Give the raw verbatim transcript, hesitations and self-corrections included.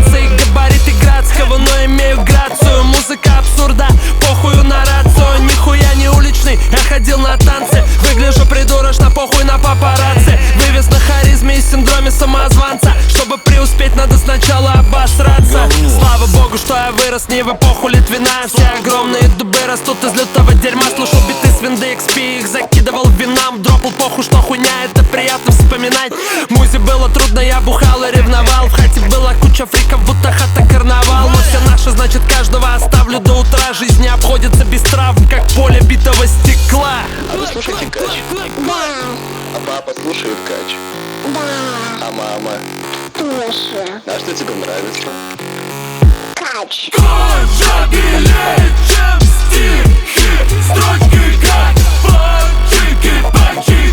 эмоции, габариты Градского, но имею грацию. Музыка абсурда, похую на рацию. Нихуя не уличный, я ходил на танцы. Выгляжу придурочно, похуй на папарацци. Вывез на харизме и синдроме самозванца. Чтобы преуспеть, надо сначала обосраться. Слава богу, что я вырос не в эпоху Литвина. Все огромные дубы растут из лютого дерьма. Слушал биты с Винды икс пи, их закидывал винам. Дропал похуй, что хуйня, это приятно вспоминать. Музе было трудно, я бухал и ревновал. В хате была куча фриков, будто хата карнавал. Но все наше, значит каждого оставлю до утра. Жизнь не обходится без травм, как поле битого стекла. А вы слушаете Кач? Да, А папа слушает Кач? да, А мама? тоже. А что тебе нравится? Кач. Кожа белее, чем стихи. Строчки как пальчики, пальчики.